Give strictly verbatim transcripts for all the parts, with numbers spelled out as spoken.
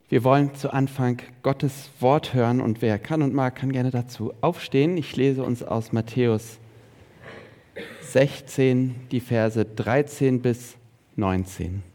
Wir wollen zu Anfang Gottes Wort hören und wer kann und mag, kann gerne dazu aufstehen. Ich lese uns aus Matthäus sechzehn die Verse dreizehn bis neunzehn.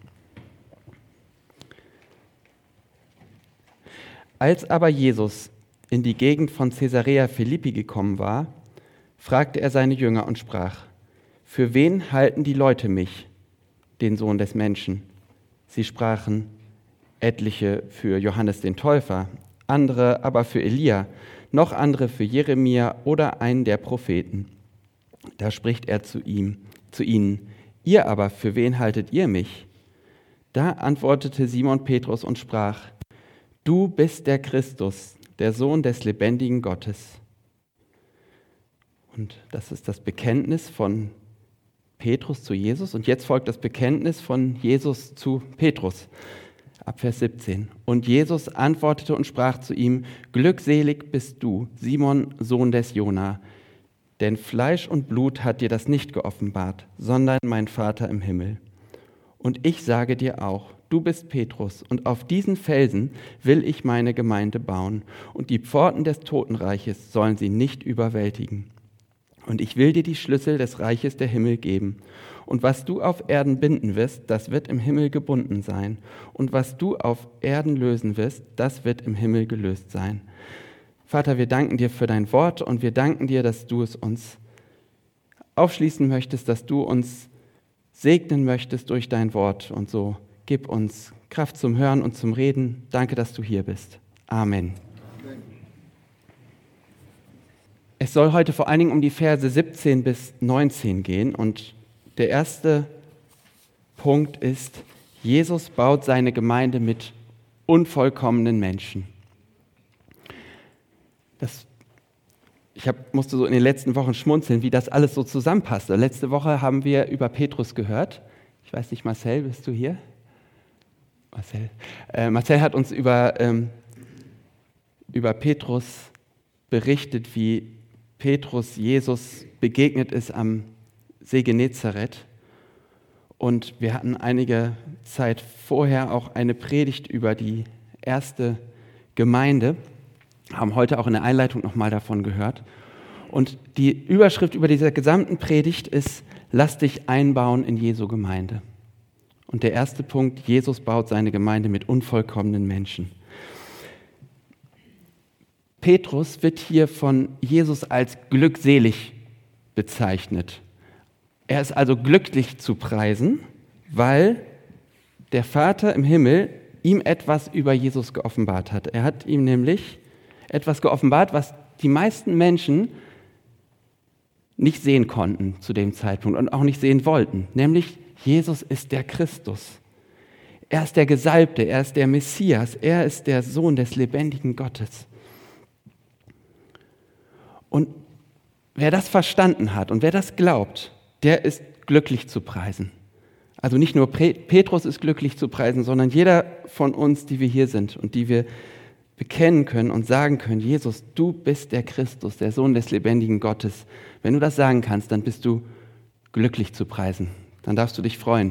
Als aber Jesus in die Gegend von Caesarea Philippi gekommen war, fragte er seine Jünger und sprach: Für wen halten die Leute mich, den Sohn des Menschen? Sie sprachen: Etliche für Johannes den Täufer, andere aber für Elia, noch andere für Jeremia oder einen der Propheten. Da spricht er zu ihm, zu ihnen: Ihr aber, für wen haltet ihr mich? Da antwortete Simon Petrus und sprach: Du bist der Christus, der Sohn des lebendigen Gottes. Und das ist das Bekenntnis von Petrus zu Jesus. Und jetzt folgt das Bekenntnis von Jesus zu Petrus. Ab Vers siebzehn. Und Jesus antwortete und sprach zu ihm: Glückselig bist du, Simon, Sohn des Jona, denn Fleisch und Blut hat dir das nicht geoffenbart, sondern mein Vater im Himmel. Und ich sage dir auch, du bist Petrus, und auf diesen Felsen will ich meine Gemeinde bauen, und die Pforten des Totenreiches sollen sie nicht überwältigen. Und ich will dir die Schlüssel des Reiches der Himmel geben. Und was du auf Erden binden wirst, das wird im Himmel gebunden sein. Und was du auf Erden lösen wirst, das wird im Himmel gelöst sein. Vater, wir danken dir für dein Wort und wir danken dir, dass du es uns aufschließen möchtest, dass du uns segnen möchtest durch dein Wort. Und so gib uns Kraft zum Hören und zum Reden. Danke, dass du hier bist. Amen. Es soll heute vor allen Dingen um die Verse siebzehn bis neunzehn gehen und der erste Punkt ist: Jesus baut seine Gemeinde mit unvollkommenen Menschen. Das, ich hab, musste so in den letzten Wochen schmunzeln, wie das alles so zusammenpasst. Letzte Woche haben wir über Petrus gehört. Ich weiß nicht, Marcel, bist du hier? Marcel, äh, Marcel hat uns über, ähm, über Petrus berichtet, wie Petrus Jesus begegnet ist am See Genezareth. Und wir hatten einige Zeit vorher auch eine Predigt über die erste Gemeinde, haben heute auch in der Einleitung nochmal davon gehört. Und die Überschrift über diese gesamten Predigt ist: Lass dich einbauen in Jesu Gemeinde. Und der erste Punkt: Jesus baut seine Gemeinde mit unvollkommenen Menschen. Petrus wird hier von Jesus als glückselig bezeichnet. Er ist also glücklich zu preisen, weil der Vater im Himmel ihm etwas über Jesus geoffenbart hat. Er hat ihm nämlich etwas geoffenbart, was die meisten Menschen nicht sehen konnten zu dem Zeitpunkt und auch nicht sehen wollten, nämlich Jesus ist der Christus. Er ist der Gesalbte, er ist der Messias, er ist der Sohn des lebendigen Gottes. Und wer das verstanden hat und wer das glaubt, der ist glücklich zu preisen. Also nicht nur Petrus ist glücklich zu preisen, sondern jeder von uns, die wir hier sind und die wir bekennen können und sagen können: Jesus, du bist der Christus, der Sohn des lebendigen Gottes. Wenn du das sagen kannst, dann bist du glücklich zu preisen. Dann darfst du dich freuen.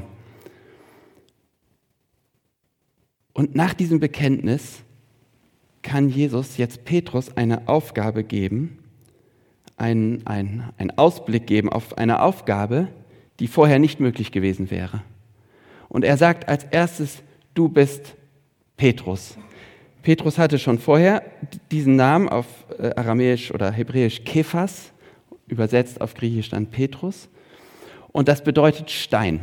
Und nach diesem Bekenntnis kann Jesus jetzt Petrus eine Aufgabe geben, einen, einen, einen Ausblick geben auf eine Aufgabe, die vorher nicht möglich gewesen wäre. Und er sagt als erstes: Du bist Petrus. Petrus hatte schon vorher diesen Namen auf Aramäisch oder Hebräisch Kephas, übersetzt auf Griechisch dann Petrus. Und das bedeutet Stein.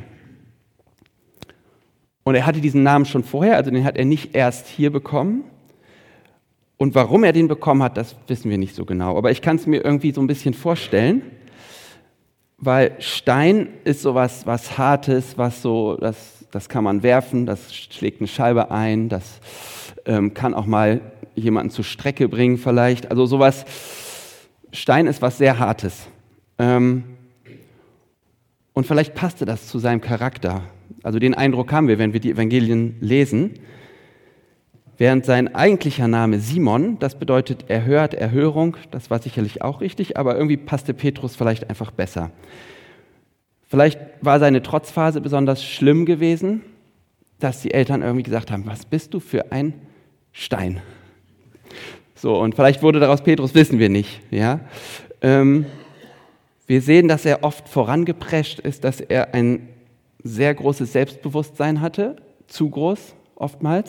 Und er hatte diesen Namen schon vorher, also den hat er nicht erst hier bekommen. Und warum er den bekommen hat, das wissen wir nicht so genau. Aber ich kann es mir irgendwie so ein bisschen vorstellen, weil Stein ist sowas was Hartes, was so, das, das kann man werfen, das schlägt eine Scheibe ein, das ähm, kann auch mal jemanden zur Strecke bringen vielleicht. Also sowas, Stein ist was sehr Hartes. Ähm, und vielleicht passte das zu seinem Charakter. Also den Eindruck haben wir, wenn wir die Evangelien lesen. Während sein eigentlicher Name Simon, das bedeutet erhört, Erhörung, das war sicherlich auch richtig, aber irgendwie passte Petrus vielleicht einfach besser. Vielleicht war seine Trotzphase besonders schlimm gewesen, dass die Eltern irgendwie gesagt haben: Was bist du für ein Stein. So, und vielleicht wurde daraus Petrus, wissen wir nicht. Ja? Ähm, wir sehen, dass er oft vorangeprescht ist, dass er ein sehr großes Selbstbewusstsein hatte, zu groß oftmals.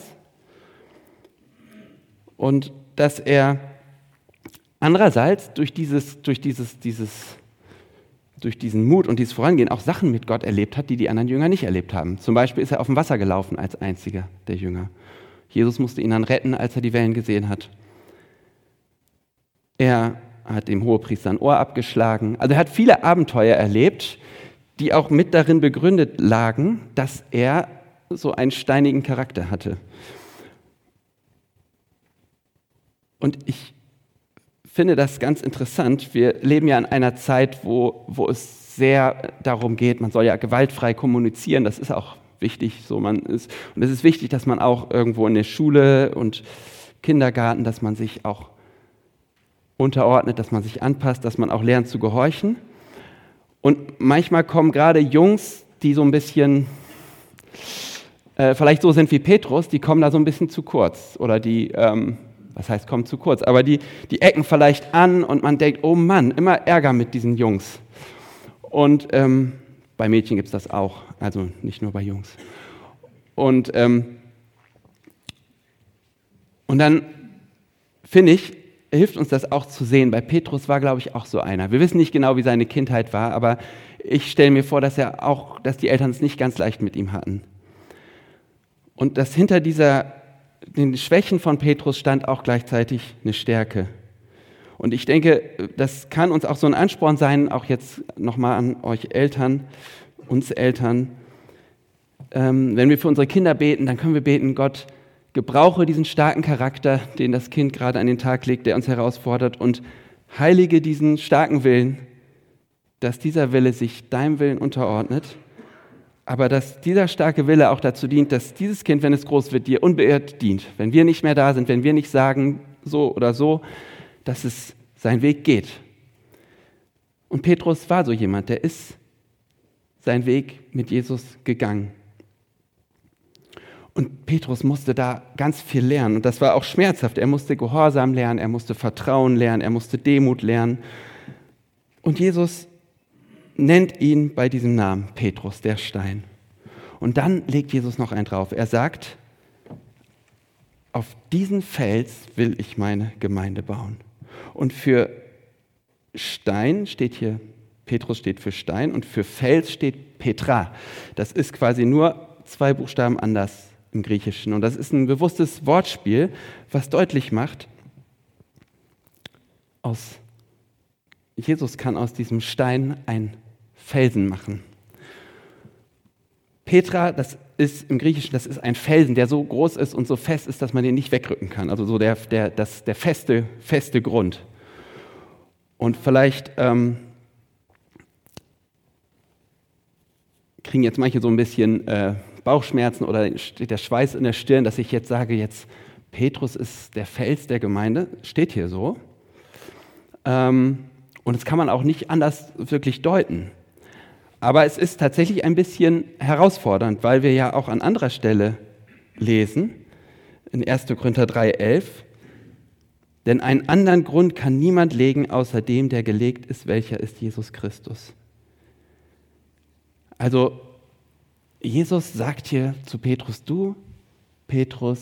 Und dass er andererseits durch dieses, durch dieses, dieses, durch diesen Mut und dieses Vorangehen auch Sachen mit Gott erlebt hat, die die anderen Jünger nicht erlebt haben. Zum Beispiel ist er auf dem Wasser gelaufen als einziger der Jünger. Jesus musste ihn dann retten, als er die Wellen gesehen hat. Er hat dem Hohepriester ein Ohr abgeschlagen. Also er hat viele Abenteuer erlebt, die auch mit darin begründet lagen, dass er so einen steinigen Charakter hatte. Und ich finde das ganz interessant. Wir leben ja in einer Zeit, wo, wo es sehr darum geht, man soll ja gewaltfrei kommunizieren, das ist auch wichtig. So man ist, und es ist wichtig, dass man auch irgendwo in der Schule und Kindergarten, dass man sich auch unterordnet, dass man sich anpasst, dass man auch lernt zu gehorchen. Und manchmal kommen gerade Jungs, die so ein bisschen äh, vielleicht so sind wie Petrus, die kommen da so ein bisschen zu kurz. Oder die, ähm, was heißt kommen zu kurz, aber die, die ecken vielleicht an und man denkt, oh Mann, immer Ärger mit diesen Jungs. Und ähm, bei Mädchen gibt es das auch, also nicht nur bei Jungs. Und, ähm, und dann finde ich, hilft uns das auch zu sehen. Bei Petrus war, glaube ich, auch so einer. Wir wissen nicht genau, wie seine Kindheit war, aber ich stelle mir vor, dass er auch, dass die Eltern es nicht ganz leicht mit ihm hatten. Und dass hinter dieser, den Schwächen von Petrus stand auch gleichzeitig eine Stärke. Und ich denke, das kann uns auch so ein Ansporn sein, auch jetzt nochmal an euch Eltern, uns Eltern. Ähm, wenn wir für unsere Kinder beten, dann können wir beten, Gott, gebrauche diesen starken Charakter, den das Kind gerade an den Tag legt, der uns herausfordert, und heilige diesen starken Willen, dass dieser Wille sich deinem Willen unterordnet, aber dass dieser starke Wille auch dazu dient, dass dieses Kind, wenn es groß wird, dir unbeirrt dient. Wenn wir nicht mehr da sind, wenn wir nicht sagen, so oder so, dass es seinen Weg geht. Und Petrus war so jemand, der ist seinen Weg mit Jesus gegangen. Und Petrus musste da ganz viel lernen. Und das war auch schmerzhaft. Er musste Gehorsam lernen, er musste Vertrauen lernen, er musste Demut lernen. Und Jesus nennt ihn bei diesem Namen Petrus, der Stein. Und dann legt Jesus noch einen drauf. Er sagt, auf diesen Fels will ich meine Gemeinde bauen. Und für Stein steht hier, Petrus steht für Stein, und für Fels steht Petra. Das ist quasi nur zwei Buchstaben anders im Griechischen. Und das ist ein bewusstes Wortspiel, was deutlich macht, aus, Jesus kann aus diesem Stein einen Felsen machen. Petra, das ist im Griechischen, das ist ein Felsen, der so groß ist und so fest ist, dass man den nicht wegrücken kann. Also so der, der, das, der feste, feste Grund. Und vielleicht ähm, kriegen jetzt manche so ein bisschen äh, Bauchschmerzen oder steht der Schweiß in der Stirn, dass ich jetzt sage, jetzt Petrus ist der Fels der Gemeinde, steht hier so. Ähm, und das kann man auch nicht anders wirklich deuten. Aber es ist tatsächlich ein bisschen herausfordernd, weil wir ja auch an anderer Stelle lesen, in erster Korinther drei elf, denn einen anderen Grund kann niemand legen, außer dem, der gelegt ist, welcher ist Jesus Christus. Also Jesus sagt hier zu Petrus, du, Petrus,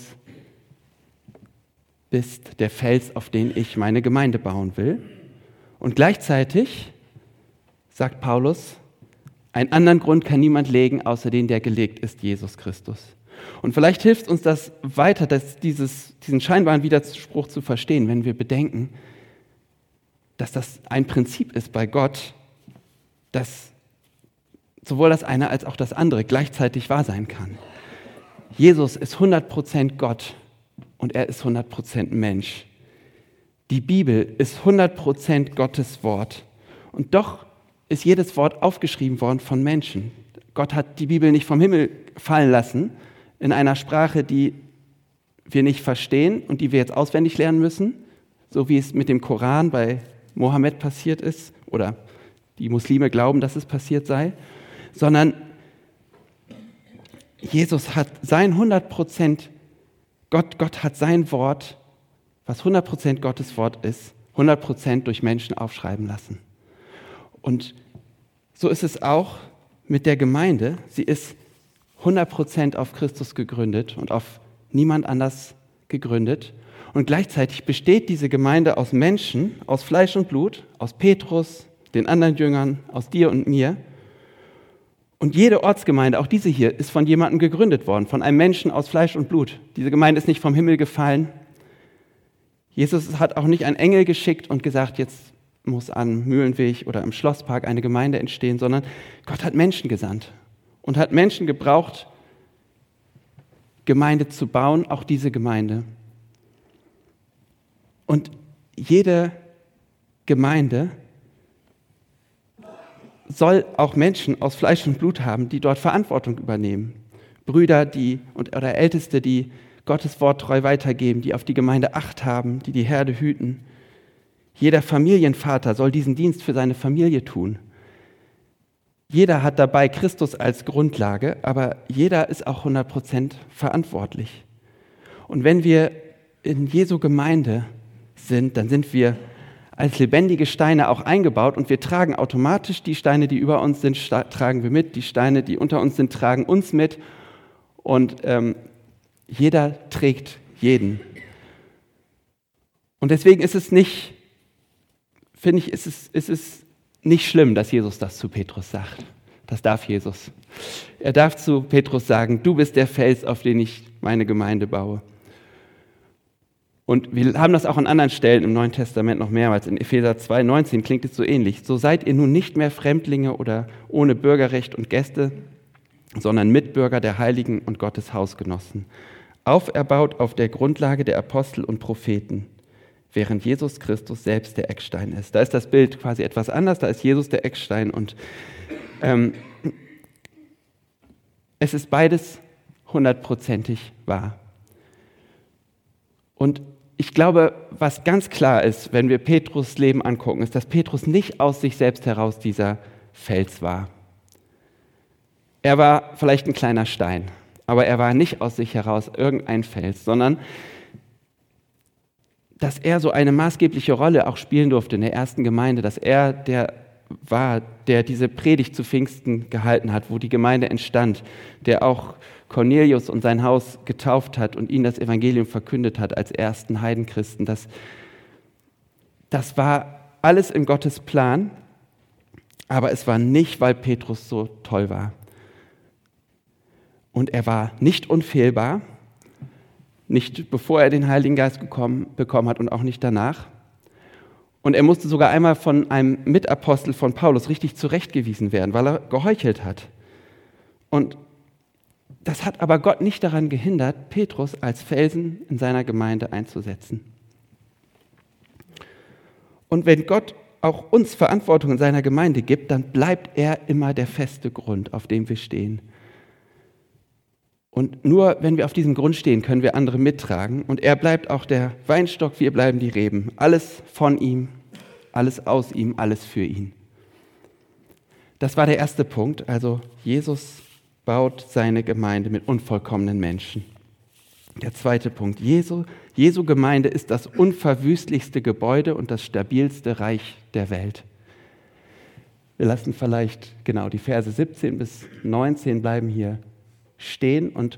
bist der Fels, auf den ich meine Gemeinde bauen will. Und gleichzeitig sagt Paulus, einen anderen Grund kann niemand legen, außer den, der gelegt ist, Jesus Christus. Und vielleicht hilft uns das weiter, dass dieses, diesen scheinbaren Widerspruch zu verstehen, wenn wir bedenken, dass das ein Prinzip ist bei Gott, dass sowohl das eine als auch das andere gleichzeitig wahr sein kann. Jesus ist hundert Prozent Gott und er ist hundert Prozent Mensch. Die Bibel ist hundert Prozent Gottes Wort. Und doch ist jedes Wort aufgeschrieben worden von Menschen. Gott hat die Bibel nicht vom Himmel fallen lassen, in einer Sprache, die wir nicht verstehen und die wir jetzt auswendig lernen müssen, so wie es mit dem Koran bei Mohammed passiert ist oder die Muslime glauben, dass es passiert sei, sondern Jesus hat sein hundert Prozent Gott, Gott hat sein Wort, was hundert Prozent Gottes Wort ist, hundert Prozent durch Menschen aufschreiben lassen. Und so ist es auch mit der Gemeinde. Sie ist hundert Prozent auf Christus gegründet und auf niemand anders gegründet. Und gleichzeitig besteht diese Gemeinde aus Menschen, aus Fleisch und Blut, aus Petrus, den anderen Jüngern, aus dir und mir. Und jede Ortsgemeinde, auch diese hier, ist von jemandem gegründet worden, von einem Menschen aus Fleisch und Blut. Diese Gemeinde ist nicht vom Himmel gefallen. Jesus hat auch nicht einen Engel geschickt und gesagt, jetzt muss am Mühlenweg oder im Schlosspark eine Gemeinde entstehen, sondern Gott hat Menschen gesandt und hat Menschen gebraucht, Gemeinde zu bauen, auch diese Gemeinde. Und jede Gemeinde soll auch Menschen aus Fleisch und Blut haben, die dort Verantwortung übernehmen. Brüder die, und, oder Älteste, die Gottes Wort treu weitergeben, die auf die Gemeinde Acht haben, die die Herde hüten. Jeder Familienvater soll diesen Dienst für seine Familie tun. Jeder hat dabei Christus als Grundlage, aber jeder ist auch hundert Prozent verantwortlich. Und wenn wir in Jesu Gemeinde sind, dann sind wir als lebendige Steine auch eingebaut und wir tragen automatisch die Steine, die über uns sind, tragen wir mit, die Steine, die unter uns sind, tragen uns mit und ähm, jeder trägt jeden. Und deswegen ist es nicht, finde ich, ist es, ist es nicht schlimm, dass Jesus das zu Petrus sagt. Das darf Jesus. Er darf zu Petrus sagen, du bist der Fels, auf den ich meine Gemeinde baue. Und wir haben das auch an anderen Stellen im Neuen Testament noch mehrmals. In Epheser zwei neunzehn klingt es so ähnlich. So seid ihr nun nicht mehr Fremdlinge oder ohne Bürgerrecht und Gäste, sondern Mitbürger der Heiligen und Gottes Hausgenossen. Auferbaut auf der Grundlage der Apostel und Propheten, während Jesus Christus selbst der Eckstein ist. Da ist das Bild quasi etwas anders, da ist Jesus der Eckstein und ähm, es ist beides hundertprozentig wahr. Und ich glaube, was ganz klar ist, wenn wir Petrus' Leben angucken, ist, dass Petrus nicht aus sich selbst heraus dieser Fels war. Er war vielleicht ein kleiner Stein, aber er war nicht aus sich heraus irgendein Fels, sondern dass er so eine maßgebliche Rolle auch spielen durfte in der ersten Gemeinde, dass er der war, der diese Predigt zu Pfingsten gehalten hat, wo die Gemeinde entstand, der auch Cornelius und sein Haus getauft hat und ihnen das Evangelium verkündet hat als ersten Heidenchristen. Das, das war alles in Gottes Plan, aber es war nicht, weil Petrus so toll war. Und er war nicht unfehlbar, nicht bevor er den Heiligen Geist bekommen, bekommen hat und auch nicht danach. Und er musste sogar einmal von einem Mitapostel von Paulus richtig zurechtgewiesen werden, weil er geheuchelt hat. Und das hat aber Gott nicht daran gehindert, Petrus als Felsen in seiner Gemeinde einzusetzen. Und wenn Gott auch uns Verantwortung in seiner Gemeinde gibt, dann bleibt er immer der feste Grund, auf dem wir stehen. Und nur wenn wir auf diesem Grund stehen, können wir andere mittragen. Und er bleibt auch der Weinstock, wir bleiben die Reben. Alles von ihm, alles aus ihm, alles für ihn. Das war der erste Punkt. Also Jesus baut seine Gemeinde mit unvollkommenen Menschen. Der zweite Punkt. Jesu, Jesu Gemeinde ist das unverwüstlichste Gebäude und das stabilste Reich der Welt. Wir lassen vielleicht genau die Verse siebzehn bis neunzehn bleiben hier stehen und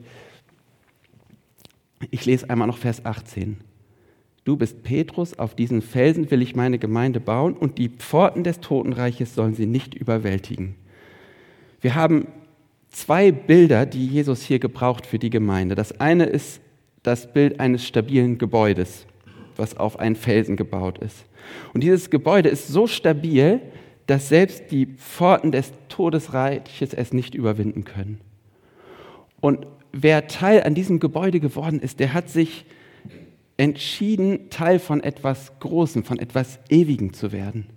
ich lese einmal noch Vers achtzehn. Du bist Petrus, auf diesen Felsen will ich meine Gemeinde bauen und die Pforten des Totenreiches sollen sie nicht überwältigen. Wir haben zwei Bilder, die Jesus hier gebraucht für die Gemeinde. Das eine ist das Bild eines stabilen Gebäudes, was auf einen Felsen gebaut ist. Und dieses Gebäude ist so stabil, dass selbst die Pforten des Todesreiches es nicht überwinden können. Und wer Teil an diesem Gebäude geworden ist, der hat sich entschieden, Teil von etwas Großem, von etwas Ewigem zu werden.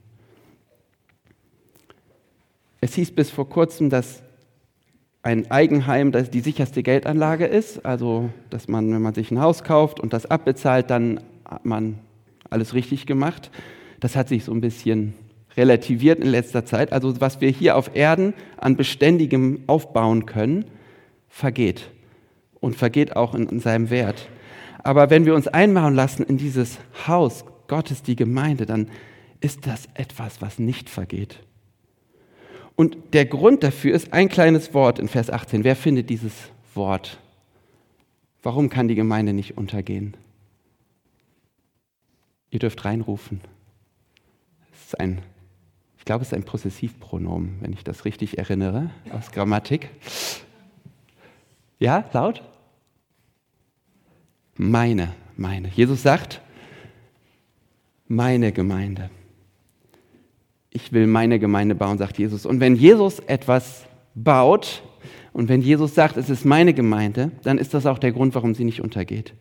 Es hieß bis vor kurzem, dass ein Eigenheim das die sicherste Geldanlage ist, also dass man, wenn man sich ein Haus kauft und das abbezahlt, dann hat man alles richtig gemacht. Das hat sich so ein bisschen relativiert in letzter Zeit. Also was wir hier auf Erden an Beständigem aufbauen können, vergeht und vergeht auch in, in seinem Wert. Aber wenn wir uns einbauen lassen in dieses Haus Gottes, die Gemeinde, dann ist das etwas, was nicht vergeht. Und der Grund dafür ist ein kleines Wort in Vers achtzehn. Wer findet dieses Wort? Warum kann die Gemeinde nicht untergehen? Ihr dürft reinrufen. Es ist ein, ich glaube, es ist ein Possessivpronomen, wenn ich das richtig erinnere, aus Grammatik. Ja, laut? Meine, meine. Jesus sagt, meine Gemeinde. Ich will meine Gemeinde bauen, sagt Jesus. Und wenn Jesus etwas baut und wenn Jesus sagt, es ist meine Gemeinde, dann ist das auch der Grund, warum sie nicht untergeht.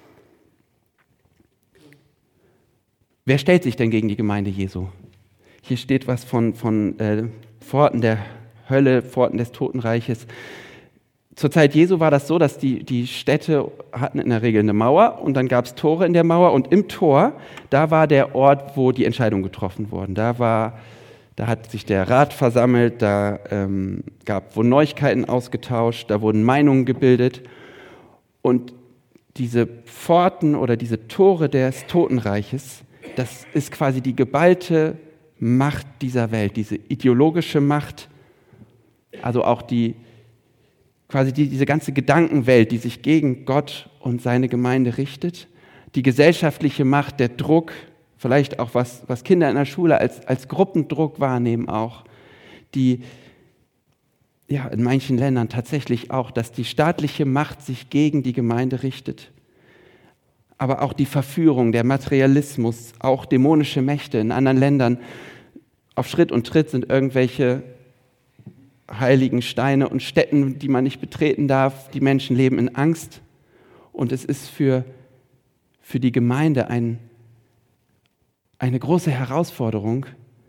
Wer stellt sich denn gegen die Gemeinde Jesu? Hier steht was von, von äh, Pforten der Hölle, Pforten des Totenreiches. Zur Zeit Jesu war das so, dass die, die Städte hatten in der Regel eine Mauer und dann gab es Tore in der Mauer und im Tor, da war der Ort, wo die Entscheidungen getroffen wurden. Da, war, da hat sich der Rat versammelt, da ähm, gab, wurden Neuigkeiten ausgetauscht, da wurden Meinungen gebildet und diese Pforten oder diese Tore des Totenreiches, das ist quasi die geballte Macht dieser Welt, diese ideologische Macht, also auch die quasi die, diese ganze Gedankenwelt, die sich gegen Gott und seine Gemeinde richtet, die gesellschaftliche Macht, der Druck, vielleicht auch was, was Kinder in der Schule als, als Gruppendruck wahrnehmen auch, die ja in manchen Ländern tatsächlich auch, dass die staatliche Macht sich gegen die Gemeinde richtet, aber auch die Verführung, der Materialismus, auch dämonische Mächte in anderen Ländern. Auf Schritt und Tritt sind irgendwelche heiligen Steine und Stätten, die man nicht betreten darf. Die Menschen leben in Angst. Und es ist für, für die Gemeinde ein, eine große Herausforderung,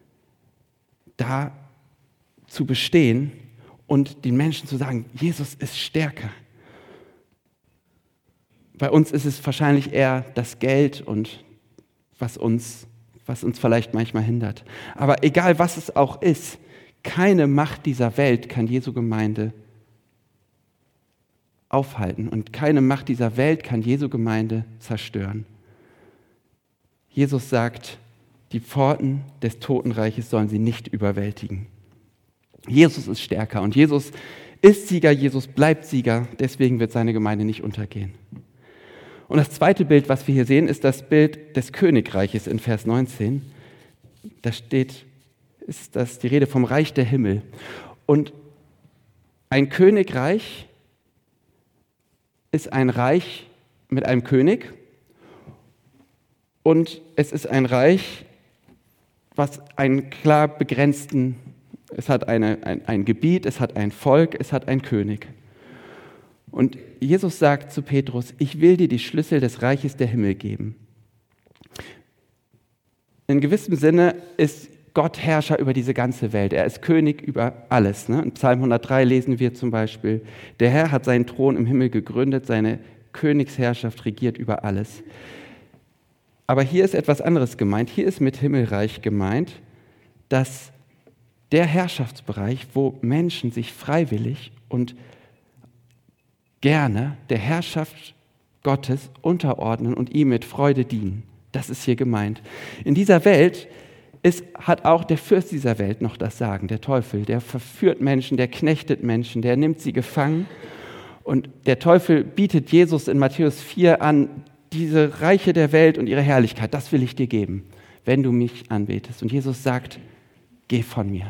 da zu bestehen und den Menschen zu sagen, Jesus ist stärker. Bei uns ist es wahrscheinlich eher das Geld und was uns, was uns vielleicht manchmal hindert. Aber egal, was es auch ist, keine Macht dieser Welt kann Jesu Gemeinde aufhalten und keine Macht dieser Welt kann Jesu Gemeinde zerstören. Jesus sagt, die Pforten des Totenreiches sollen sie nicht überwältigen. Jesus ist stärker und Jesus ist Sieger, Jesus bleibt Sieger, deswegen wird seine Gemeinde nicht untergehen. Und das zweite Bild, was wir hier sehen, ist das Bild des Königreiches in Vers neunzehn. Da steht, ist das die Rede vom Reich der Himmel. Und ein Königreich ist ein Reich mit einem König und es ist ein Reich, was einen klar begrenzten, es hat eine, ein, ein Gebiet, es hat ein Volk, es hat einen König. Und Jesus sagt zu Petrus, ich will dir die Schlüssel des Reiches der Himmel geben. In gewissem Sinne ist Gott Herrscher über diese ganze Welt. Er ist König über alles. Ne? In Psalm hundertdrei lesen wir zum Beispiel, der Herr hat seinen Thron im Himmel gegründet, seine Königsherrschaft regiert über alles. Aber hier ist etwas anderes gemeint. Hier ist mit Himmelreich gemeint, dass der Herrschaftsbereich, wo Menschen sich freiwillig und gerne der Herrschaft Gottes unterordnen und ihm mit Freude dienen. Das ist hier gemeint. In dieser Welt ist, hat auch der Fürst dieser Welt noch das Sagen, der Teufel. Der verführt Menschen, der knechtet Menschen, der nimmt sie gefangen. Und der Teufel bietet Jesus in Matthäus vier an, diese Reiche der Welt und ihre Herrlichkeit, das will ich dir geben, wenn du mich anbetest. Und Jesus sagt, geh von mir.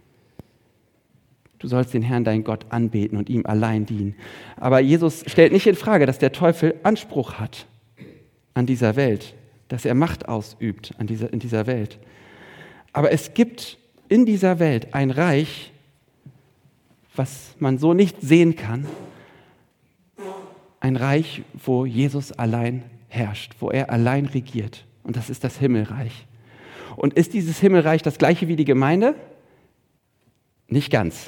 Du sollst den Herrn, deinen Gott, anbeten und ihm allein dienen. Aber Jesus stellt nicht in Frage, dass der Teufel Anspruch hat an dieser Welt, dass er Macht ausübt an dieser, in dieser Welt. Aber es gibt in dieser Welt ein Reich, was man so nicht sehen kann. Ein Reich, wo Jesus allein herrscht, wo er allein regiert. Und das ist das Himmelreich. Und ist dieses Himmelreich das gleiche wie die Gemeinde? Nicht ganz.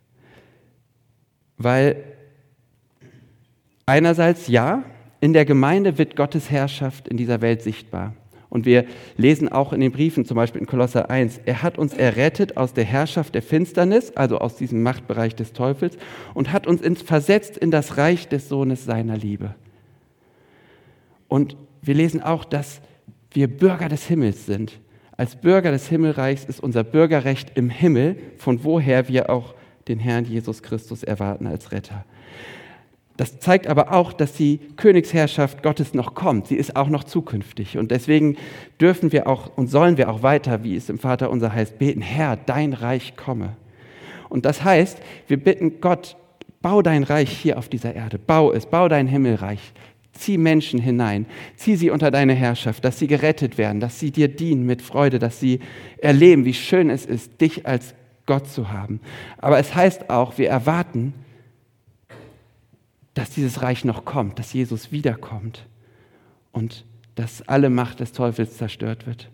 Weil einerseits ja, in der Gemeinde wird Gottes Herrschaft in dieser Welt sichtbar. Und wir lesen auch in den Briefen, zum Beispiel in Kolosser eins, er hat uns errettet aus der Herrschaft der Finsternis, also aus diesem Machtbereich des Teufels, und hat uns ins, versetzt in das Reich des Sohnes seiner Liebe. Und wir lesen auch, dass wir Bürger des Himmels sind. Als Bürger des Himmelreichs ist unser Bürgerrecht im Himmel, von woher wir auch den Herrn Jesus Christus erwarten als Retter. Das zeigt aber auch, dass die Königsherrschaft Gottes noch kommt. Sie ist auch noch zukünftig. Und deswegen dürfen wir auch und sollen wir auch weiter, wie es im Vaterunser heißt, beten: Herr, dein Reich komme. Und das heißt, wir bitten Gott, bau dein Reich hier auf dieser Erde. Bau es, bau dein Himmelreich. Zieh Menschen hinein, zieh sie unter deine Herrschaft, dass sie gerettet werden, dass sie dir dienen mit Freude, dass sie erleben, wie schön es ist, dich als Gott zu haben. Aber es heißt auch, wir erwarten, dass dieses Reich noch kommt, dass Jesus wiederkommt und dass alle Macht des Teufels zerstört wird.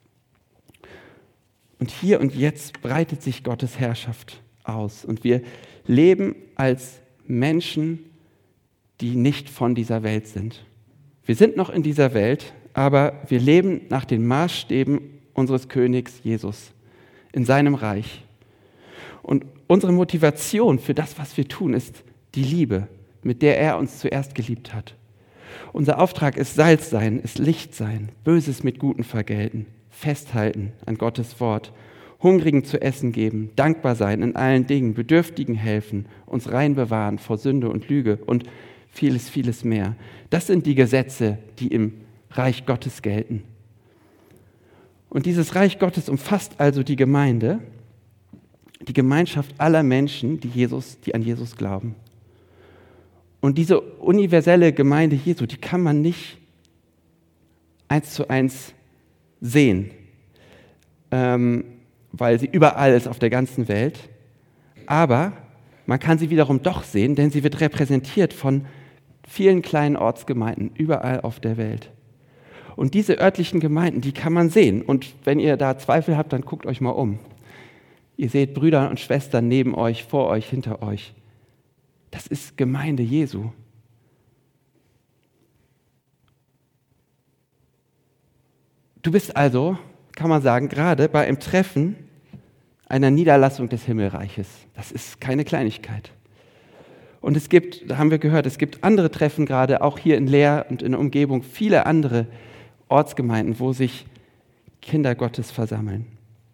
Und hier und jetzt breitet sich Gottes Herrschaft aus und wir leben als Menschen, die nicht von dieser Welt sind. Wir sind noch in dieser Welt, aber wir leben nach den Maßstäben unseres Königs Jesus, in seinem Reich. Und unsere Motivation für das, was wir tun, ist die Liebe, mit der er uns zuerst geliebt hat. Unser Auftrag ist Salz sein, ist Licht sein, Böses mit Guten vergelten, festhalten an Gottes Wort, Hungrigen zu essen geben, dankbar sein in allen Dingen, Bedürftigen helfen, uns rein bewahren vor Sünde und Lüge und vieles, vieles mehr. Das sind die Gesetze, die im Reich Gottes gelten. Und dieses Reich Gottes umfasst also die Gemeinde, die Gemeinschaft aller Menschen, die, Jesus, die an Jesus glauben. Und diese universelle Gemeinde Jesu, die kann man nicht eins zu eins sehen, ähm, weil sie überall ist auf der ganzen Welt. Aber man kann sie wiederum doch sehen, denn sie wird repräsentiert von vielen kleinen Ortsgemeinden überall auf der Welt. Und diese örtlichen Gemeinden, die kann man sehen. Und wenn ihr da Zweifel habt, dann guckt euch mal um. Ihr seht Brüder und Schwestern neben euch, vor euch, hinter euch. Das ist Gemeinde Jesu. Du bist also, kann man sagen, gerade bei einem Treffen einer Niederlassung des Himmelreiches. Das ist keine Kleinigkeit. Und es gibt, da haben wir gehört, es gibt andere Treffen, gerade auch hier in Leer und in der Umgebung, viele andere Ortsgemeinden, wo sich Kinder Gottes versammeln.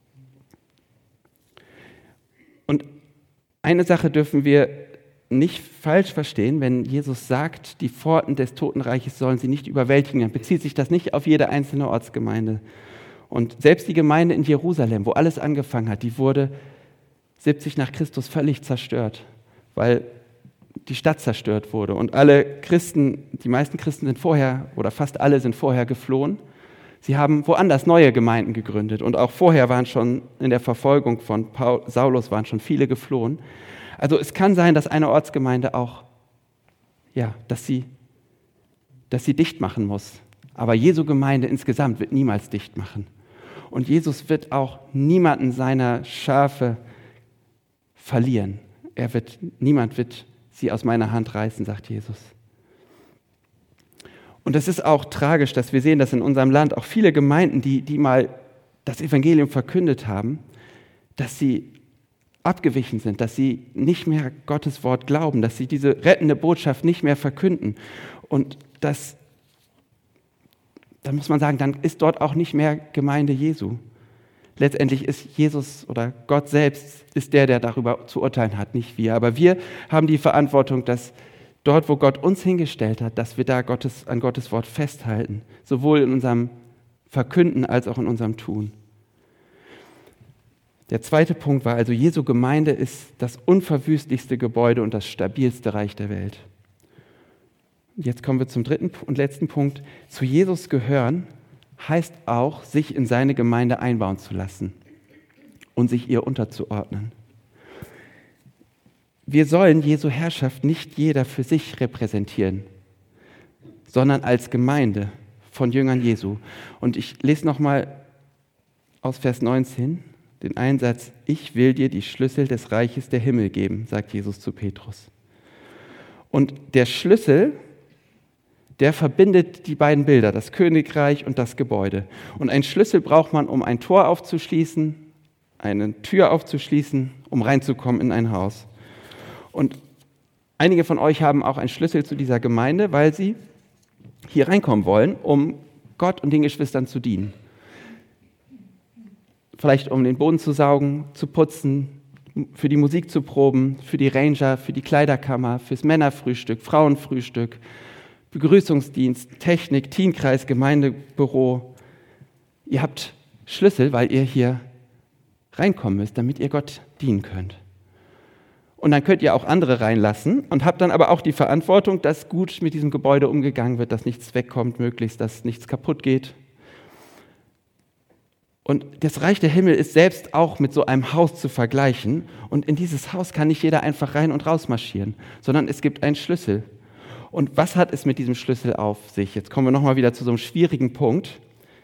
Und eine Sache dürfen wir nicht falsch verstehen, wenn Jesus sagt, die Pforten des Totenreiches sollen sie nicht überwältigen, dann bezieht sich das nicht auf jede einzelne Ortsgemeinde. Und selbst die Gemeinde in Jerusalem, wo alles angefangen hat, die wurde siebzig nach Christus völlig zerstört, weil die Stadt zerstört wurde. Und alle Christen, die meisten Christen sind vorher, oder fast alle sind vorher geflohen. Sie haben woanders neue Gemeinden gegründet. Und auch vorher waren schon in der Verfolgung von Paul, Saulus waren schon viele geflohen. Also es kann sein, dass eine Ortsgemeinde auch, ja, dass sie, dass sie dicht machen muss. Aber Jesu Gemeinde insgesamt wird niemals dicht machen. Und Jesus wird auch niemanden seiner Schafe verlieren. Er wird, niemand wird sie aus meiner Hand reißen, sagt Jesus. Und es ist auch tragisch, dass wir sehen, dass in unserem Land auch viele Gemeinden, die, die mal das Evangelium verkündet haben, dass sie abgewichen sind, dass sie nicht mehr Gottes Wort glauben, dass sie diese rettende Botschaft nicht mehr verkünden. Und das, dann muss man sagen, dann ist dort auch nicht mehr Gemeinde Jesu. Letztendlich ist Jesus oder Gott selbst ist der, der darüber zu urteilen hat, nicht wir. Aber wir haben die Verantwortung, dass dort, wo Gott uns hingestellt hat, dass wir da Gottes, an Gottes Wort festhalten, sowohl in unserem Verkünden als auch in unserem Tun. Der zweite Punkt war also, Jesu Gemeinde ist das unverwüstlichste Gebäude und das stabilste Reich der Welt. Jetzt kommen wir zum dritten und letzten Punkt. Zu Jesus gehören heißt auch, sich in seine Gemeinde einbauen zu lassen und sich ihr unterzuordnen. Wir sollen Jesu Herrschaft nicht jeder für sich repräsentieren, sondern als Gemeinde von Jüngern Jesu. Und ich lese nochmal aus Vers neunzehn den Einsatz: Ich will dir die Schlüssel des Reiches der Himmel geben, sagt Jesus zu Petrus. Und der Schlüssel, der verbindet die beiden Bilder, das Königreich und das Gebäude. Und einen Schlüssel braucht man, um ein Tor aufzuschließen, eine Tür aufzuschließen, um reinzukommen in ein Haus. Und einige von euch haben auch einen Schlüssel zu dieser Gemeinde, weil sie hier reinkommen wollen, um Gott und den Geschwistern zu dienen. Vielleicht um den Boden zu saugen, zu putzen, für die Musik zu proben, für die Ranger, für die Kleiderkammer, fürs Männerfrühstück, Frauenfrühstück, Begrüßungsdienst, Technik, Teenkreis, Gemeindebüro. Ihr habt Schlüssel, weil ihr hier reinkommen müsst, damit ihr Gott dienen könnt. Und dann könnt ihr auch andere reinlassen und habt dann aber auch die Verantwortung, dass gut mit diesem Gebäude umgegangen wird, dass nichts wegkommt, möglichst, dass nichts kaputt geht. Und das Reich der Himmel ist selbst auch mit so einem Haus zu vergleichen. Und in dieses Haus kann nicht jeder einfach rein und raus marschieren, sondern es gibt einen Schlüssel. Und was hat es mit diesem Schlüssel auf sich? Jetzt kommen wir nochmal wieder zu so einem schwierigen Punkt.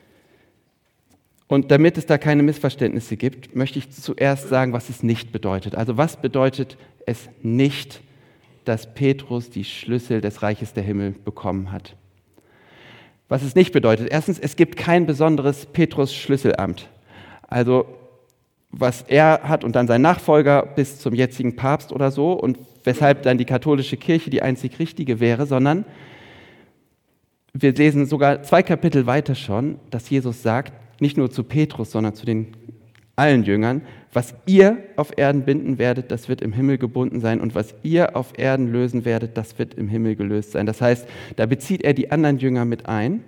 Und damit es da keine Missverständnisse gibt, möchte ich zuerst sagen, was es nicht bedeutet. Also was bedeutet es nicht, dass Petrus die Schlüssel des Reiches der Himmel bekommen hat? Was es nicht bedeutet. Erstens, es gibt kein besonderes Petrus-Schlüsselamt. Also was er hat und dann sein Nachfolger bis zum jetzigen Papst oder so und weshalb dann die katholische Kirche die einzig richtige wäre, sondern wir lesen sogar zwei Kapitel weiter schon, dass Jesus sagt, nicht nur zu Petrus, sondern zu den allen Jüngern, was ihr auf Erden binden werdet, das wird im Himmel gebunden sein und was ihr auf Erden lösen werdet, das wird im Himmel gelöst sein. Das heißt, da bezieht er die anderen Jünger mit ein.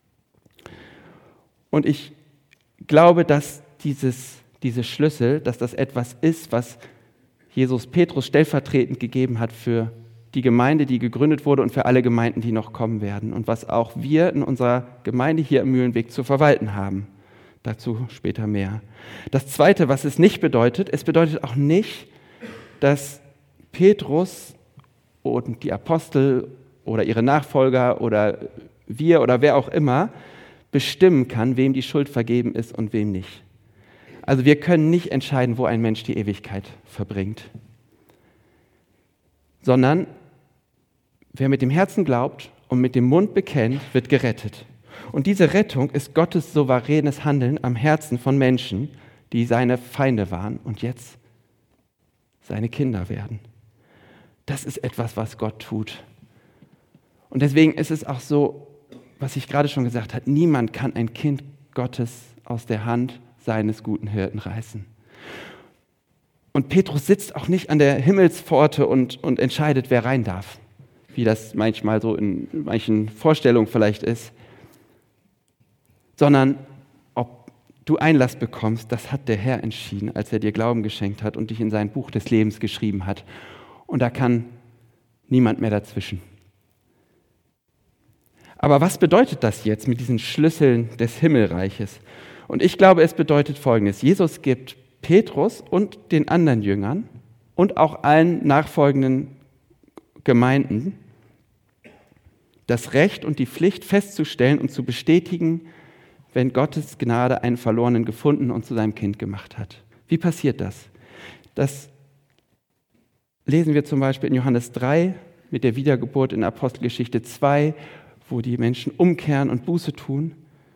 Und ich glaube, dass dieses, diese Schlüssel, dass das etwas ist, was Jesus Petrus stellvertretend gegeben hat für die Gemeinde, die gegründet wurde und für alle Gemeinden, die noch kommen werden und was auch wir in unserer Gemeinde hier im Mühlenweg zu verwalten haben. Dazu später mehr. Das Zweite, was es nicht bedeutet, es bedeutet auch nicht, dass Petrus und die Apostel oder ihre Nachfolger oder wir oder wer auch immer bestimmen kann, wem die Schuld vergeben ist und wem nicht. Also wir können nicht entscheiden, wo ein Mensch die Ewigkeit verbringt, sondern wer mit dem Herzen glaubt und mit dem Mund bekennt, wird gerettet. Und diese Rettung ist Gottes souveränes Handeln am Herzen von Menschen, die seine Feinde waren und jetzt seine Kinder werden. Das ist etwas, was Gott tut. Und deswegen ist es auch so, was ich gerade schon gesagt habe, niemand kann ein Kind Gottes aus der Hand seines guten Hirten reißen. Und Petrus sitzt auch nicht an der Himmelspforte und, und entscheidet, wer rein darf, wie das manchmal so in manchen Vorstellungen vielleicht ist, sondern ob du Einlass bekommst, das hat der Herr entschieden, als er dir Glauben geschenkt hat und dich in sein Buch des Lebens geschrieben hat. Und da kann niemand mehr dazwischen. Aber was bedeutet das jetzt mit diesen Schlüsseln des Himmelreiches? Und ich glaube, es bedeutet Folgendes. Jesus gibt Petrus und den anderen Jüngern und auch allen nachfolgenden Gemeinden das Recht und die Pflicht festzustellen und zu bestätigen, wenn Gottes Gnade einen Verlorenen gefunden und zu seinem Kind gemacht hat. Wie passiert das? Das lesen wir zum Beispiel in Johannes drei mit der Wiedergeburt in Apostelgeschichte zwei, wo die Menschen umkehren und Buße tun.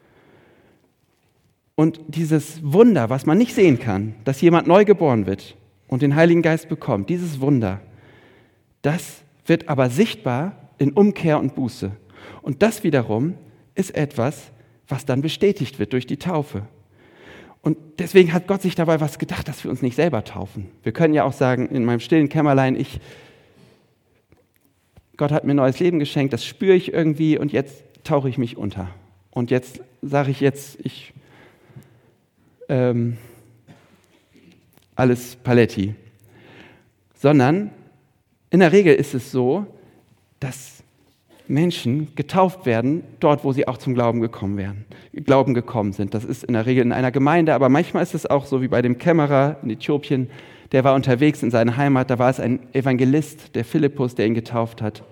Und dieses Wunder, was man nicht sehen kann, dass jemand neu geboren wird und den Heiligen Geist bekommt, dieses Wunder, das wird aber sichtbar in Umkehr und Buße. Und das wiederum ist etwas, was dann bestätigt wird durch die Taufe. Und deswegen hat Gott sich dabei was gedacht, dass wir uns nicht selber taufen. Wir können ja auch sagen, in meinem stillen Kämmerlein, ich, Gott hat mir neues Leben geschenkt, das spüre ich irgendwie und jetzt tauche ich mich unter. Und jetzt sage ich jetzt, ich ähm, alles Paletti. Sondern in der Regel ist es so, dass Menschen getauft werden, dort, wo sie auch zum Glauben gekommen werden, Glauben gekommen sind. Das ist in der Regel in einer Gemeinde, aber manchmal ist es auch so wie bei dem Kämmerer in Äthiopien, der war unterwegs in seiner Heimat, da war es ein Evangelist, der Philippus, der ihn getauft hat.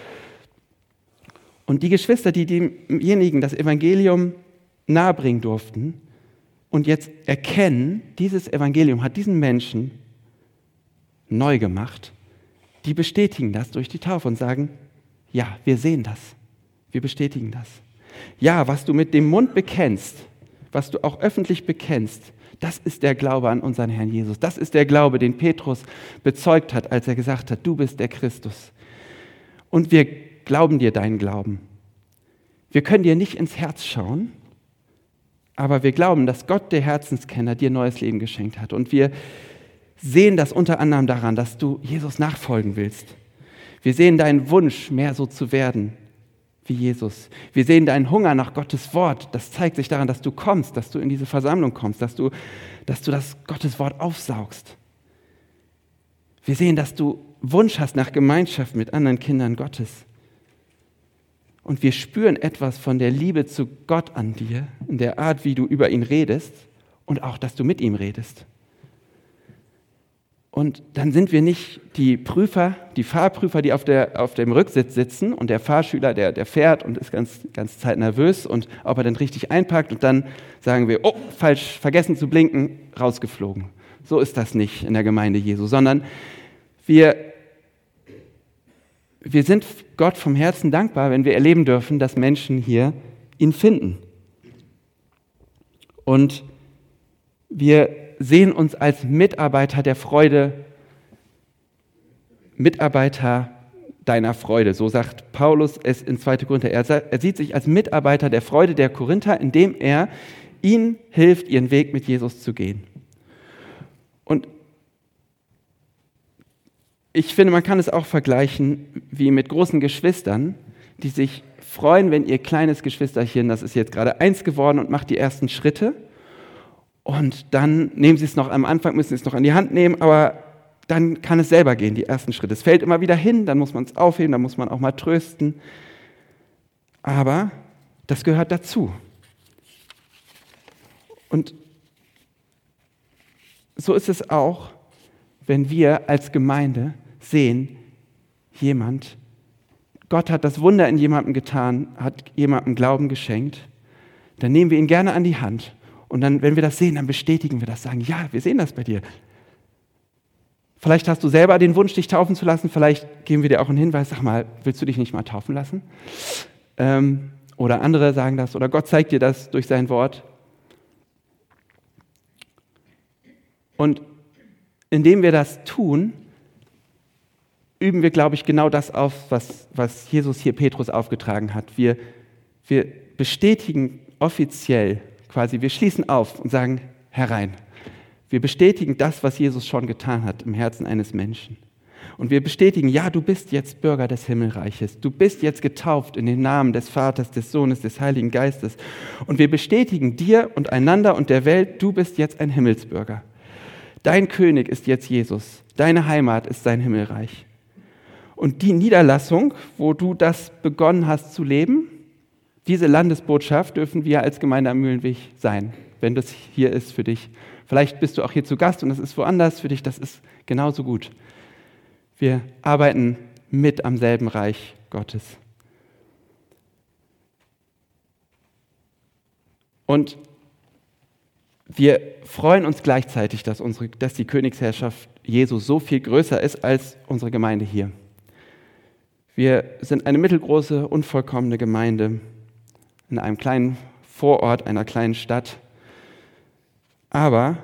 Und die Geschwister, die demjenigen das Evangelium nahebringen durften und jetzt erkennen, dieses Evangelium hat diesen Menschen neu gemacht, die bestätigen das durch die Taufe und sagen, ja, wir sehen das, wir bestätigen das. Ja, was du mit dem Mund bekennst, was du auch öffentlich bekennst, das ist der Glaube an unseren Herrn Jesus. Das ist der Glaube, den Petrus bezeugt hat, als er gesagt hat, du bist der Christus. Und wir glauben dir deinen Glauben. Wir können dir nicht ins Herz schauen, aber wir glauben, dass Gott, der Herzenskenner, dir neues Leben geschenkt hat. Und wir sehen das unter anderem daran, dass du Jesus nachfolgen willst. Wir sehen deinen Wunsch, mehr so zu werden wie Jesus. Wir sehen deinen Hunger nach Gottes Wort. Das zeigt sich daran, dass du kommst, dass du in diese Versammlung kommst, dass du, dass du das Gottes Wort aufsaugst. Wir sehen, dass du Wunsch hast nach Gemeinschaft mit anderen Kindern Gottes. Und wir spüren etwas von der Liebe zu Gott an dir, in der Art, wie du über ihn redest und auch, dass du mit ihm redest. Und dann sind wir nicht die Prüfer, die Fahrprüfer, die auf, der, auf dem Rücksitz sitzen und der Fahrschüler, der, der fährt und ist ganz, ganz Zeit nervös und ob er dann richtig einparkt und dann sagen wir, oh, falsch, vergessen zu blinken, rausgeflogen. So ist das nicht in der Gemeinde Jesu, sondern wir, wir sind Gott vom Herzen dankbar, wenn wir erleben dürfen, dass Menschen hier ihn finden. Und wir sehen uns als Mitarbeiter der Freude, Mitarbeiter deiner Freude. So sagt Paulus es in zweiter Korinther. Er, er sieht sich als Mitarbeiter der Freude der Korinther, indem er ihnen hilft, ihren Weg mit Jesus zu gehen. Und ich finde, man kann es auch vergleichen wie mit großen Geschwistern, die sich freuen, wenn ihr kleines Geschwisterchen, das ist jetzt gerade eins geworden und macht die ersten Schritte. Und dann nehmen sie es noch am Anfang, müssen sie es noch an die Hand nehmen, aber dann kann es selber gehen, die ersten Schritte. Es fällt immer wieder hin, dann muss man es aufheben, dann muss man auch mal trösten. Aber das gehört dazu. Und so ist es auch, wenn wir als Gemeinde sehen, jemand, Gott hat das Wunder in jemandem getan, hat jemandem Glauben geschenkt, dann nehmen wir ihn gerne an die Hand. Und dann, wenn wir das sehen, dann bestätigen wir das, sagen, ja, wir sehen das bei dir. Vielleicht hast du selber den Wunsch, dich taufen zu lassen, vielleicht geben wir dir auch einen Hinweis, sag mal, willst du dich nicht mal taufen lassen? Ähm, oder andere sagen das, oder Gott zeigt dir das durch sein Wort. Und indem wir das tun, üben wir, glaube ich, genau das auf, was, was Jesus hier Petrus aufgetragen hat. Wir, wir bestätigen offiziell, quasi, wir schließen auf und sagen, herein. Wir bestätigen das, was Jesus schon getan hat im Herzen eines Menschen. Und wir bestätigen, ja, du bist jetzt Bürger des Himmelreiches. Du bist jetzt getauft in den Namen des Vaters, des Sohnes, des Heiligen Geistes. Und wir bestätigen dir und einander und der Welt, du bist jetzt ein Himmelsbürger. Dein König ist jetzt Jesus. Deine Heimat ist sein Himmelreich. Und die Niederlassung, wo du das begonnen hast zu leben, diese Landesbotschaft dürfen wir als Gemeinde am Mühlenweg sein, wenn das hier ist für dich. Vielleicht bist du auch hier zu Gast und das ist woanders für dich, das ist genauso gut. Wir arbeiten mit am selben Reich Gottes. Und wir freuen uns gleichzeitig, dass, unsere, dass die Königsherrschaft Jesu so viel größer ist als unsere Gemeinde hier. Wir sind eine mittelgroße, unvollkommene Gemeinde in einem kleinen Vorort, einer kleinen Stadt. Aber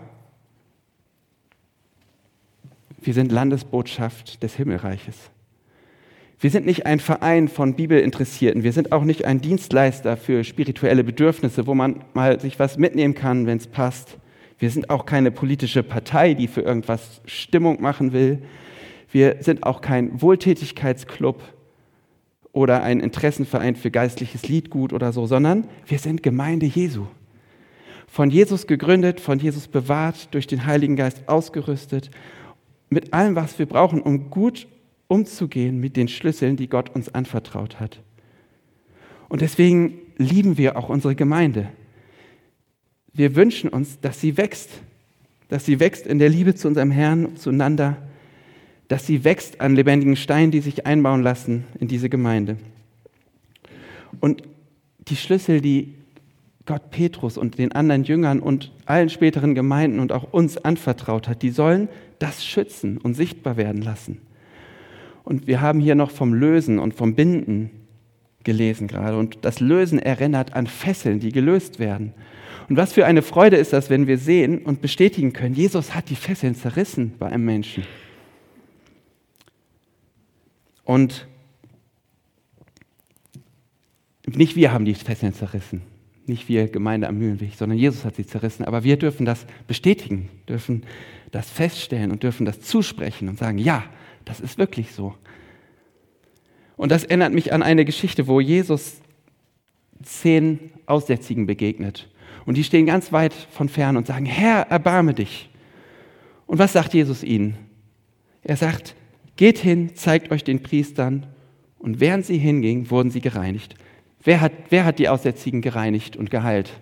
wir sind Landesbotschaft des Himmelreiches. Wir sind nicht ein Verein von Bibelinteressierten. Wir sind auch nicht ein Dienstleister für spirituelle Bedürfnisse, wo man mal sich was mitnehmen kann, wenn es passt. Wir sind auch keine politische Partei, die für irgendwas Stimmung machen will. Wir sind auch kein Wohltätigkeitsclub oder ein Interessenverein für geistliches Liedgut oder so, sondern wir sind Gemeinde Jesu. Von Jesus gegründet, von Jesus bewahrt, durch den Heiligen Geist ausgerüstet, mit allem, was wir brauchen, um gut umzugehen mit den Schlüsseln, die Gott uns anvertraut hat. Und deswegen lieben wir auch unsere Gemeinde. Wir wünschen uns, dass sie wächst, dass sie wächst in der Liebe zu unserem Herrn, zueinander, dass sie wächst an lebendigen Steinen, die sich einbauen lassen in diese Gemeinde. Und die Schlüssel, die Gott Petrus und den anderen Jüngern und allen späteren Gemeinden und auch uns anvertraut hat, die sollen das schützen und sichtbar werden lassen. Und wir haben hier noch vom Lösen und vom Binden gelesen gerade. Und das Lösen erinnert an Fesseln, die gelöst werden. Und was für eine Freude ist das, wenn wir sehen und bestätigen können, Jesus hat die Fesseln zerrissen bei einem Menschen. Und Nicht wir haben die Fesseln zerrissen, nicht wir Gemeinde am Mühlenweg, sondern Jesus hat sie zerrissen. Aber wir dürfen das bestätigen, dürfen das feststellen und dürfen das zusprechen und sagen, ja, das ist wirklich so. Und das erinnert mich an eine Geschichte, wo Jesus zehn Aussätzigen begegnet. Und die stehen ganz weit von fern und sagen, Herr, erbarme dich. Und was sagt Jesus ihnen? Er sagt, geht hin, zeigt euch den Priestern. Und während sie hingingen, wurden sie gereinigt. Wer hat, wer hat die Aussätzigen gereinigt und geheilt?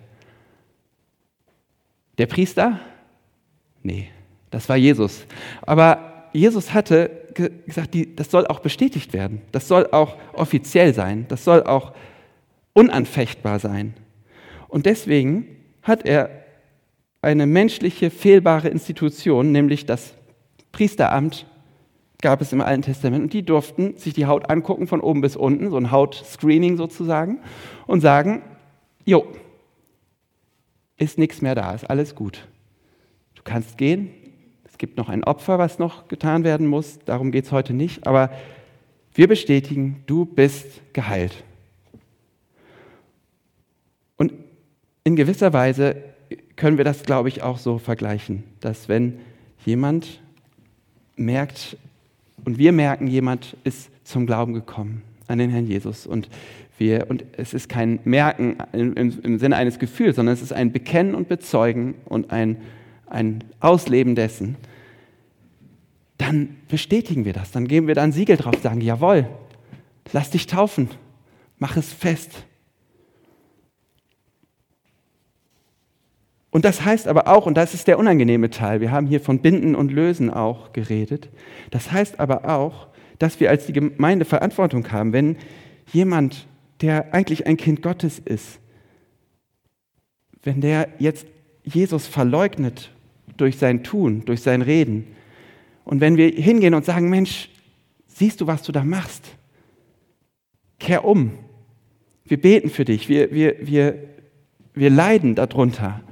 Der Priester? Nee, das war Jesus. Aber Jesus hatte ge- gesagt, die, das soll auch bestätigt werden. Das soll auch offiziell sein. Das soll auch unanfechtbar sein. Und deswegen hat er eine menschliche, fehlbare Institution, nämlich das Priesteramt, gab es im Alten Testament. Und die durften sich die Haut angucken von oben bis unten, so ein Hautscreening sozusagen, und sagen, jo, ist nichts mehr da, ist alles gut. Du kannst gehen, es gibt noch ein Opfer, was noch getan werden muss, darum geht es heute nicht, aber wir bestätigen, du bist geheilt. Und in gewisser Weise können wir das, glaube ich, auch so vergleichen, dass wenn jemand merkt, und wir merken, jemand ist zum Glauben gekommen an den Herrn Jesus, und wir, und es ist kein Merken im, im, im Sinne eines Gefühls, sondern es ist ein Bekennen und Bezeugen und ein, ein Ausleben dessen, dann bestätigen wir das, dann geben wir da ein Siegel drauf, sagen, jawohl, lass dich taufen, mach es fest. Und das heißt aber auch, und das ist der unangenehme Teil, wir haben hier von Binden und Lösen auch geredet, das heißt aber auch, dass wir als die Gemeinde Verantwortung haben, wenn jemand, der eigentlich ein Kind Gottes ist, wenn der jetzt Jesus verleugnet durch sein Tun, durch sein Reden, und wenn wir hingehen und sagen, Mensch, siehst du, was du da machst? Kehr um. Wir beten für dich, wir, wir, wir, wir leiden darunter.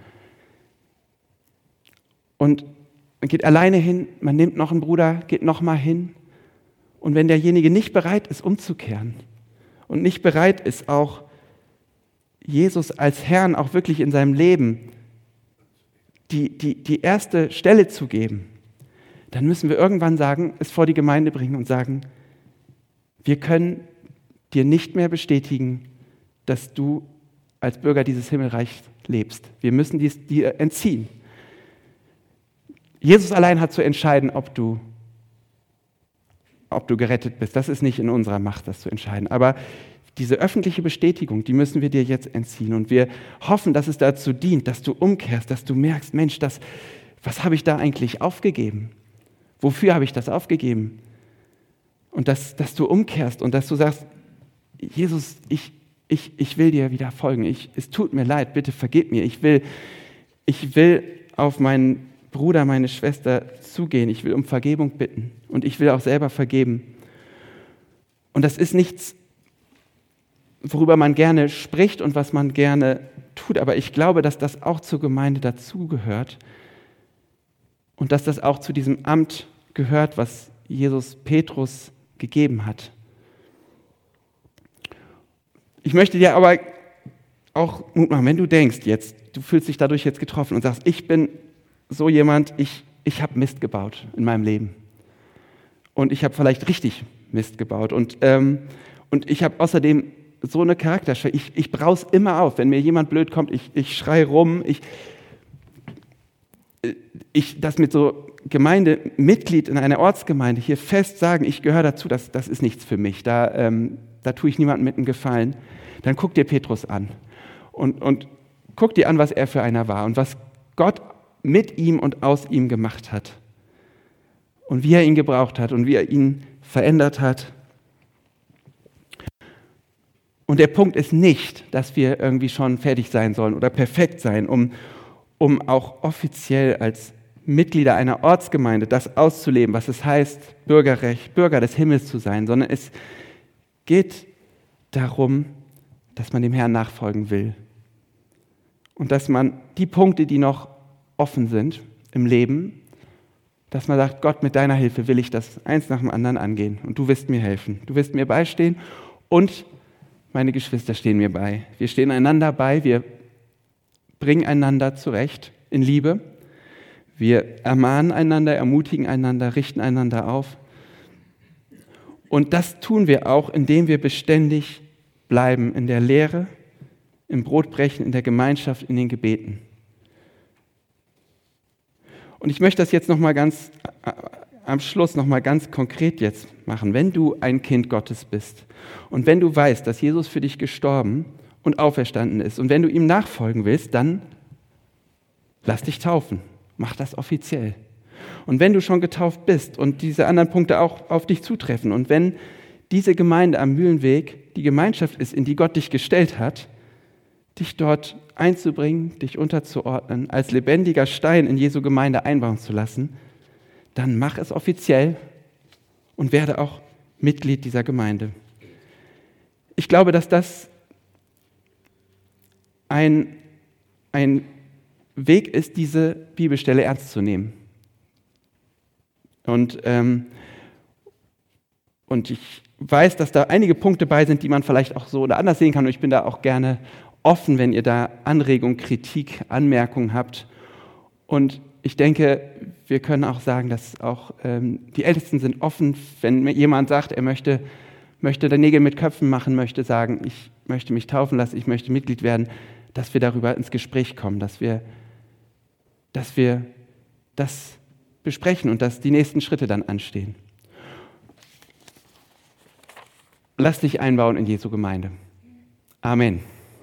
Und man geht alleine hin, man nimmt noch einen Bruder, geht noch mal hin. Und wenn derjenige nicht bereit ist, umzukehren und nicht bereit ist, auch Jesus als Herrn auch wirklich in seinem Leben die, die, die erste Stelle zu geben, dann müssen wir irgendwann sagen, es vor die Gemeinde bringen und sagen, wir können dir nicht mehr bestätigen, dass du als Bürger dieses Himmelreichs lebst. Wir müssen dies dir entziehen. Jesus allein hat zu entscheiden, ob du, ob du gerettet bist. Das ist nicht in unserer Macht, das zu entscheiden. Aber diese öffentliche Bestätigung, die müssen wir dir jetzt entziehen. Und wir hoffen, dass es dazu dient, dass du umkehrst, dass du merkst, Mensch, das, was habe ich da eigentlich aufgegeben? Wofür habe ich das aufgegeben? Und dass, dass du umkehrst und dass du sagst, Jesus, ich, ich, ich will dir wieder folgen. Ich, es tut mir leid, bitte vergib mir. Ich will, ich will auf meinen Bruder, meine Schwester zugehen. Ich will um Vergebung bitten und ich will auch selber vergeben. Und das ist nichts, worüber man gerne spricht und was man gerne tut, aber ich glaube, dass das auch zur Gemeinde dazugehört und dass das auch zu diesem Amt gehört, was Jesus Petrus gegeben hat. Ich möchte dir aber auch Mut machen, wenn du denkst jetzt, du fühlst dich dadurch jetzt getroffen und sagst, ich bin so jemand, ich, ich habe Mist gebaut in meinem Leben. Und ich habe vielleicht richtig Mist gebaut. Und, ähm, und ich habe außerdem so eine Charakterschwäche. Ich, ich brauch's immer auf. Wenn mir jemand blöd kommt, ich, ich schreie rum. Ich, ich, das mit so Gemeindemitglied in einer Ortsgemeinde hier fest sagen, ich gehöre dazu, das, das ist nichts für mich. Da, ähm, da tue ich niemandem mit einem Gefallen. Dann guck dir Petrus an. Und, und guck dir an, was er für einer war und was Gott mit ihm und aus ihm gemacht hat und wie er ihn gebraucht hat und wie er ihn verändert hat. Und der Punkt ist nicht, dass wir irgendwie schon fertig sein sollen oder perfekt sein, um, um auch offiziell als Mitglieder einer Ortsgemeinde das auszuleben, was es heißt, Bürgerrecht, Bürger des Himmels zu sein, sondern es geht darum, dass man dem Herrn nachfolgen will und dass man die Punkte, die noch offen sind im Leben, dass man sagt, Gott, mit deiner Hilfe will ich das eins nach dem anderen angehen und du wirst mir helfen, du wirst mir beistehen und meine Geschwister stehen mir bei. Wir stehen einander bei, wir bringen einander zurecht in Liebe. Wir ermahnen einander, ermutigen einander, richten einander auf. Und das tun wir auch, indem wir beständig bleiben in der Lehre, im Brotbrechen, in der Gemeinschaft, in den Gebeten. Und ich möchte das jetzt noch mal ganz am Schluss noch mal ganz konkret jetzt machen. Wenn du ein Kind Gottes bist und wenn du weißt, dass Jesus für dich gestorben und auferstanden ist und wenn du ihm nachfolgen willst, dann lass dich taufen. Mach das offiziell. Und wenn du schon getauft bist und diese anderen Punkte auch auf dich zutreffen und wenn diese Gemeinde am Mühlenweg die Gemeinschaft ist, in die Gott dich gestellt hat, dich dort einzubringen, dich unterzuordnen, als lebendiger Stein in Jesu Gemeinde einbauen zu lassen, dann mach es offiziell und werde auch Mitglied dieser Gemeinde. Ich glaube, dass das ein, ein Weg ist, diese Bibelstelle ernst zu nehmen. Und, ähm, und ich weiß, dass da einige Punkte bei sind, die man vielleicht auch so oder anders sehen kann. Und ich bin da auch gerne offen, wenn ihr da Anregungen, Kritik, Anmerkungen habt. Und ich denke, wir können auch sagen, dass auch ähm, die Ältesten sind offen, wenn mir jemand sagt, er möchte, möchte Nägel mit Köpfen machen, möchte sagen, ich möchte mich taufen lassen, ich möchte Mitglied werden, dass wir darüber ins Gespräch kommen, dass wir, dass wir das besprechen und dass die nächsten Schritte dann anstehen. Lass dich einbauen in Jesu Gemeinde. Amen.